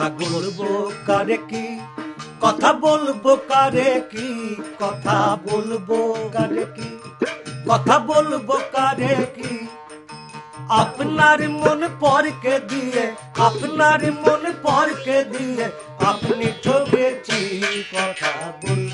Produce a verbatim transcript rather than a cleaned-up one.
কথা বলবো কারে কি, কথা বলবো কারে কি, কথা বলবো কারে কি, কথা বলবো কারে কি। আপনার মন পরকে দিয়ে, আপনার মন পরকে দিয়ে আপনি ঠকেছি কথা বল